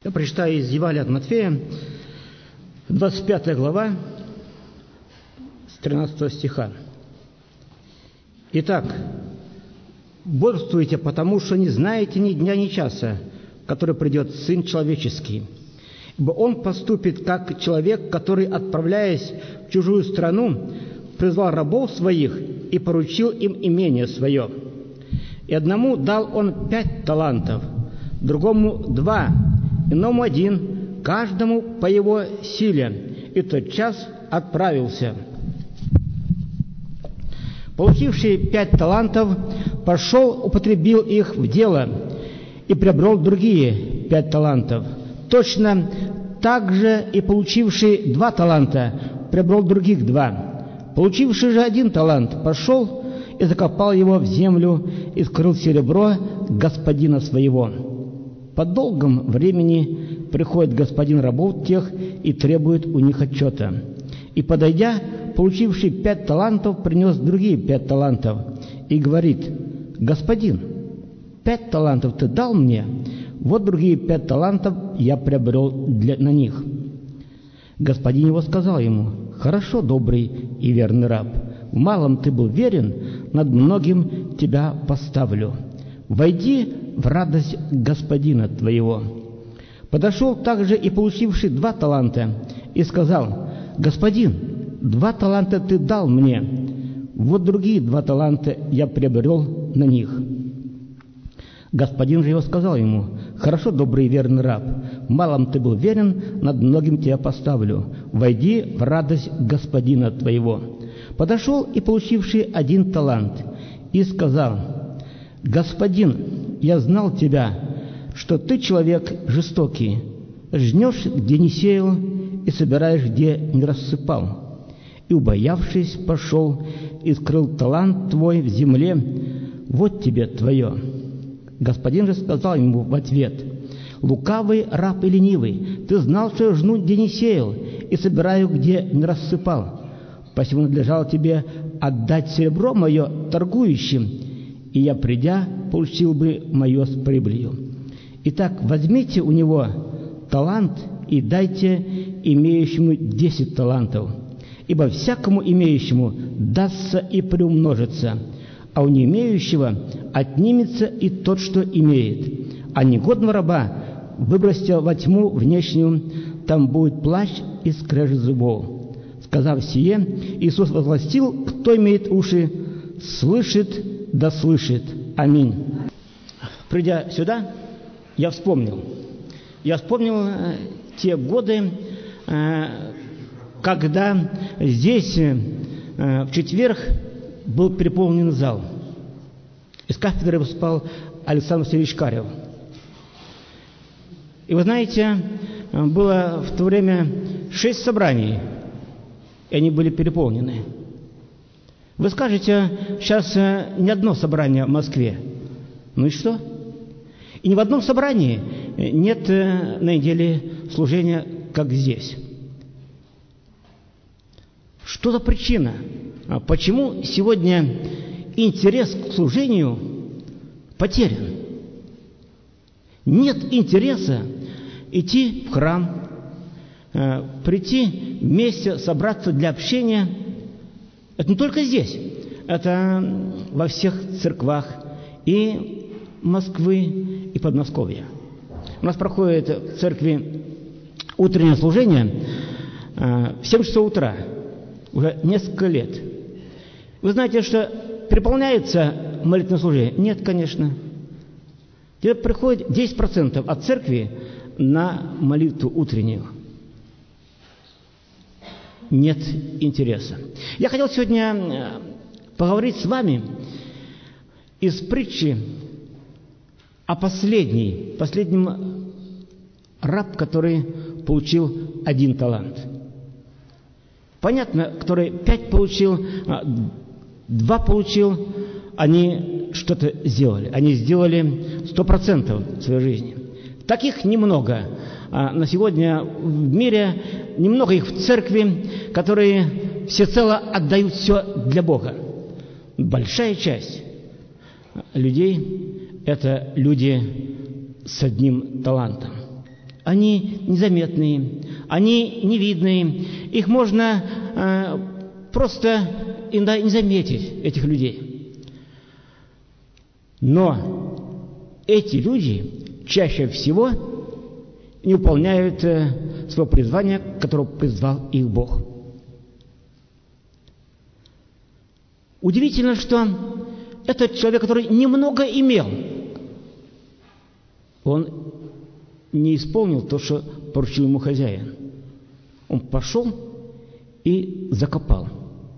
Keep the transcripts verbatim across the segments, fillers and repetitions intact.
Я прочитаю из Евангелия от Матфея, двадцать пятая глава, с тринадцатого стиха. Итак, бодрствуйте, потому что не знаете ни дня, ни часа, в который придет Сын Человеческий. Ибо Он поступит, как человек, который, отправляясь в чужую страну, призвал рабов своих и поручил им имение свое. И одному дал Он пять талантов, другому два, иному один, каждому по его силе, и тотчас отправился. Получивший пять талантов пошел, употребил их в дело и приобрел другие пять талантов. Точно так же и получивший два таланта приобрел других два. Получивший же один талант пошел и закопал его в землю и скрыл серебро господина своего. По долгом времени приходит господин рабов тех и требует у них отчета. И, подойдя, получивший пять талантов, принес другие пять талантов и говорит: «Господин, пять талантов ты дал мне, вот другие пять талантов я приобрел для, на них». Господин его сказал ему: «Хорошо, добрый и верный раб, в малом ты был верен, над многим тебя поставлю. Войди в радость господина твоего». Подошел также и получивший два таланта и сказал: «Господин, два таланта ты дал мне, вот другие два таланта я приобрел на них». Господин же его сказал ему: «Хорошо, добрый и верный раб, малом ты был верен, над многим тебя поставлю. Войди в радость господина твоего». Подошел и получивший один талант и сказал: «Господин, я знал тебя, что ты человек жестокий, жнешь, где не сеял, и собираешь, где не рассыпал. И, убоявшись, пошел и скрыл талант твой в земле, вот тебе твое». Господин же сказал ему в ответ: «Лукавый раб и ленивый, ты знал, что я жну, где не сеял, и собираю, где не рассыпал. Посему надлежало тебе отдать серебро мое торгующим, и я, придя, получил бы мое с прибылью. Итак, возьмите у него талант и дайте имеющему десять талантов, ибо всякому имеющему дастся и приумножится, а у не имеющего отнимется и тот, что имеет. А негодного раба выбросьте во тьму внешнюю, там будет плач и скрежет зубов». Сказав сие, Иисус возгласил: «Кто имеет уши, слышит, да слышит». Аминь. Придя сюда, я вспомнил. Я вспомнил э, те годы, э, когда здесь э, в четверг был переполнен зал. Из кафедры выступал Александр Васильевич Карев. И вы знаете, было в то время шесть собраний, и они были переполнены. Вы скажете, сейчас не одно собрание в Москве. Ну и что? И ни в одном собрании нет на неделе служения, как здесь. Что за причина? Почему сегодня интерес к служению потерян? Нет интереса идти в храм, прийти вместе, собраться для общения. Это не только здесь, это во всех церквах и Москвы, и Подмосковья. У нас проходит в церкви утреннее служение в семь часов утра, уже несколько лет. Вы знаете, что переполняется молитвенное служение? Нет, конечно. Теперь приходит десять процентов от церкви на молитву утреннюю. Нет интереса. Я хотел сегодня поговорить с вами из притчи о последней, последнем раб, который получил один талант. Понятно, который пять получил, два получил, они что-то сделали. Они сделали сто процентов своей жизни. Таких немного. На сегодня в мире немного их в церкви, которые всецело отдают все для Бога. Большая часть людей – это люди с одним талантом. они незаметные, они невидные, их можно э, просто иногда не заметить, этих людей. Но эти люди чаще всего не выполняют э, своего призвания, к которому призвал их Бог. Удивительно, что этот человек, который немного имел, он не исполнил то, что поручил ему хозяин. Он пошел и закопал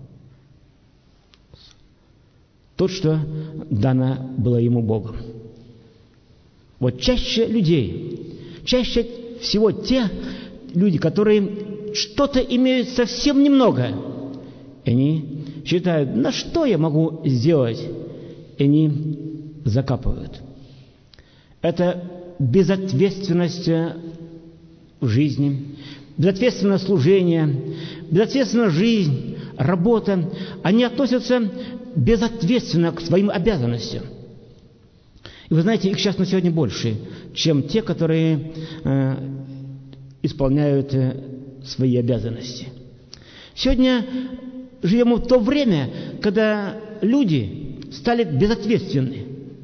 то, что дано было ему Богом. Вот чаще людей, чаще всего те люди, которые что-то имеют совсем немного, они считают, на что я могу сделать, и они закапывают. Это безответственность в жизни, безответственное служение, безответственная жизнь, работа. Они относятся безответственно к своим обязанностям. И вы знаете, их сейчас на сегодня больше, чем те, которые э, исполняют э, свои обязанности. Сегодня живем в то время, когда люди стали безответственны.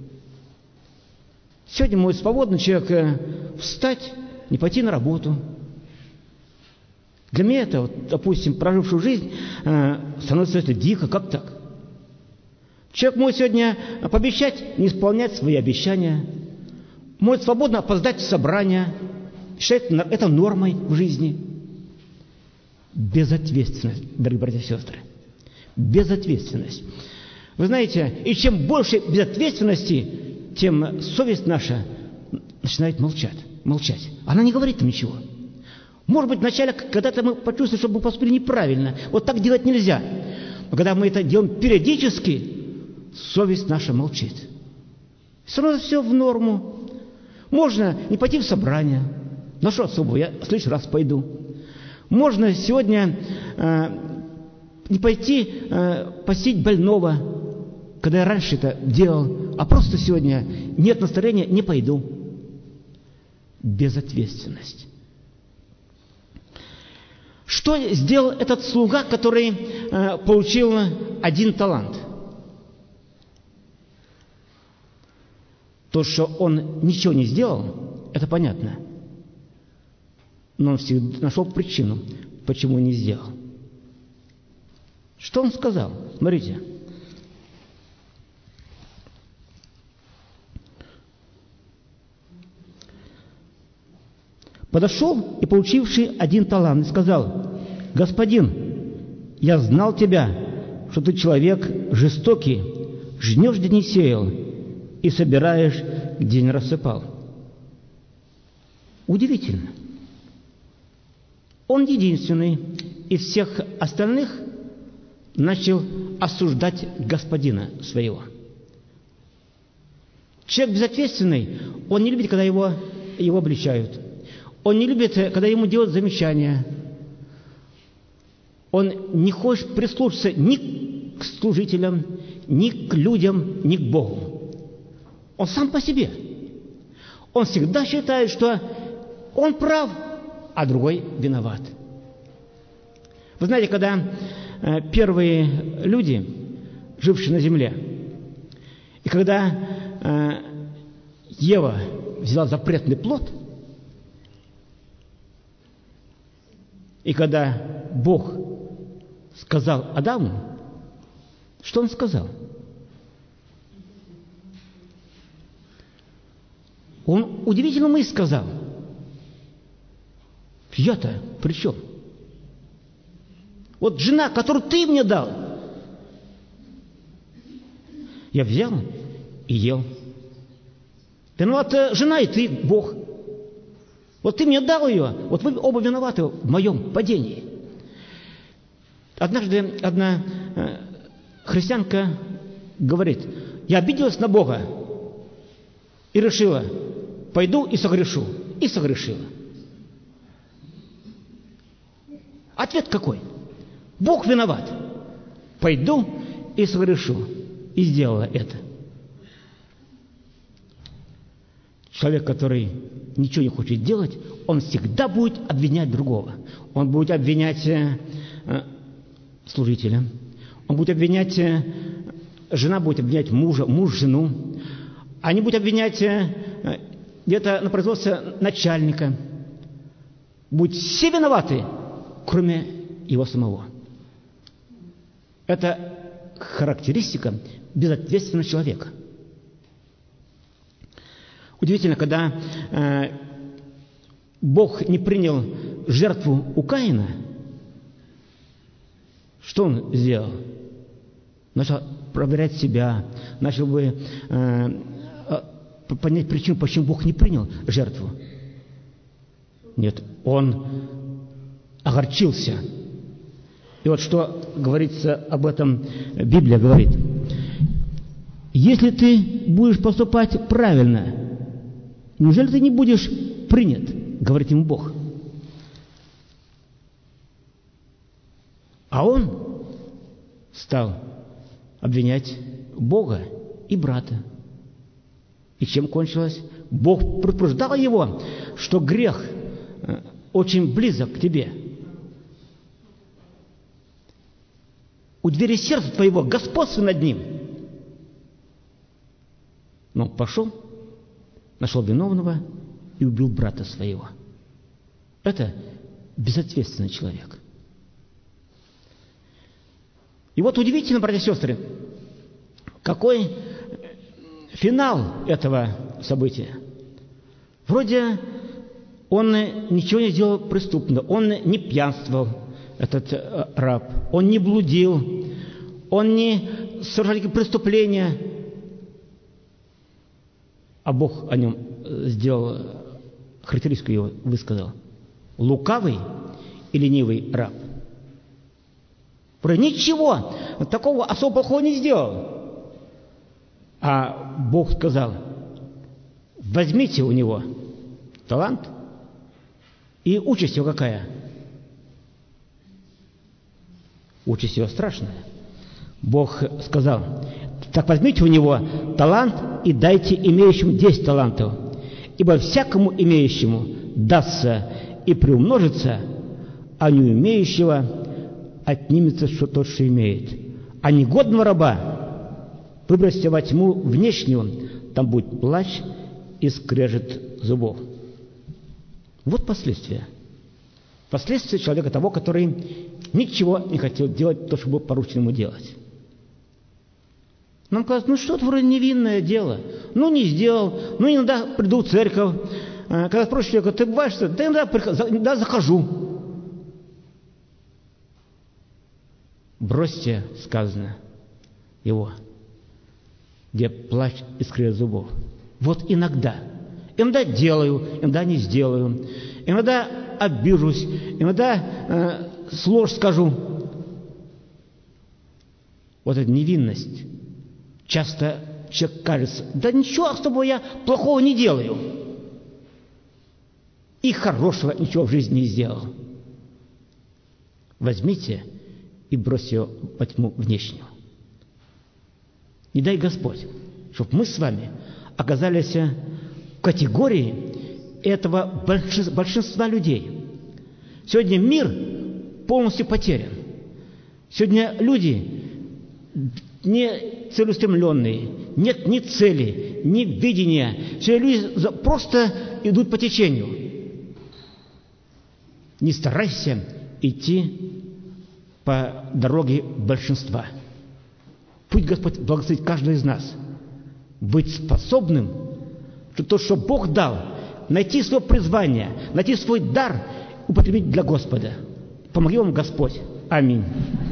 Сегодня может свободный человек встать, не пойти на работу. Для меня это, вот, допустим, прожившую жизнь, э, становится это дико, как так? Человек может сегодня пообещать не исполнять свои обещания, может свободно опоздать в собрание, считать это нормой в жизни. Безответственность, дорогие братья и сестры. Безответственность. Вы знаете, и чем больше безответственности, тем совесть наша начинает молчать. молчать. Она не говорит нам ничего. Может быть, вначале, когда-то мы почувствуем, что мы поступили неправильно. Вот так делать нельзя. Но когда мы это делаем периодически, совесть наша молчит. Все равно все в норму. Можно не пойти в собрание. Ну что особо, я в следующий раз пойду. Можно сегодня э, не пойти э, посетить больного, когда я раньше это делал, а просто сегодня нет настроения, не пойду. Безответственность. Что сделал этот слуга, который э, получил один талант? То, что он ничего не сделал, это понятно. Но он всегда нашел причину, почему не сделал. Что он сказал? Смотрите. Подошел и получивший один талант, и сказал: «Господин, я знал тебя, что ты человек жестокий, жнешь, где не сеял, и собираешь, где не рассыпал». Удивительно. Он единственный из всех остальных начал осуждать господина своего. Человек безответственный, он не любит, когда его, его обличают. Он не любит, когда ему делают замечания. Он не хочет прислушаться ни к служителям, ни к людям, ни к Богу. Он сам по себе. Он всегда считает, что он прав, а другой виноват. Вы знаете, когда э, первые люди, жившие на земле, и когда э, Ева взяла запретный плод, и когда Бог сказал Адаму, что он сказал? Он удивительную мысль сказал. Я-то при чем? Вот жена, которую ты мне дал, я взял и ел. Виновата жена и ты, Бог. Вот ты мне дал ее, вот вы оба виноваты в моем падении. Однажды одна э, христианка говорит: я обиделась на Бога и решила, пойду и согрешу. И согрешила. Ответ какой? Бог виноват. Пойду и согрешу. И сделала это. Человек, который ничего не хочет делать, он всегда будет обвинять другого. Он будет обвинять э, служителя. Он будет обвинять, э, жена будет обвинять мужа, муж жену. Они будут обвинять э, где-то на производстве начальника. Будут все виноваты, кроме его самого. Это характеристика безответственного человека. Удивительно, когда э, Бог не принял жертву у Каина, что он сделал? Начал проверять себя, начал бы э, понять причину, почему Бог не принял жертву. Нет, он огорчился. И вот что говорится об этом, Библия говорит. Если ты будешь поступать правильно, неужели ты не будешь принят, говорит ему Бог. А он стал обвинять Бога и брата. И чем кончилось? Бог предупреждал его, что грех очень близок к тебе. У двери сердца твоего господствуй над ним. Но пошел, нашел виновного и убил брата своего. Это безответственный человек. И вот удивительно, братья и сестры, какой финал этого события. Вроде он ничего не сделал преступного, он не пьянствовал, этот раб, он не блудил, он не совершал никакие преступления, а Бог о нем сделал, характеристику его высказал. Лукавый и ленивый раб. Вроде ничего такого особо плохого не сделал. А Бог сказал: возьмите у него талант, и участь его какая? Участь его страшная. Бог сказал: так возьмите у него талант и дайте имеющему десять талантов, ибо всякому имеющему дастся и приумножится, а не умеющего отнимется что тот, что имеет. А негодного раба выбросьте во тьму внешнюю, там будет плач и скрежет зубов. Вот последствия. Последствия человека того, который ничего не хотел делать, то, что было поручено ему делать. Нам кажется, ну что это вроде невинное дело. Ну не сделал, ну иногда приду в церковь. Когда спросишь человека: ты бываешь, да иногда, иногда захожу. Бросьте, сказано, его, где плач и скрежет зубов. Вот иногда. Иногда делаю, иногда не сделаю. Иногда обижусь, иногда э, ложь скажу. Вот эта невинность. Часто человек кажется: да ничего особого я плохого не делаю. И хорошего ничего в жизни не сделал. Возьмите и бросьте его во тьму внешнюю. Не дай Господь, чтобы мы с вами оказались в категории этого большинства людей. Сегодня мир полностью потерян. Сегодня люди не целеустремленные, нет ни цели, ни видения. Сегодня люди просто идут по течению. Не старайся идти по дороге большинства. Пусть Господь благословит каждого из нас быть способным, что то, что Бог дал, найти свое призвание, найти свой дар, употребить для Господа. Помоги вам Господь. Аминь.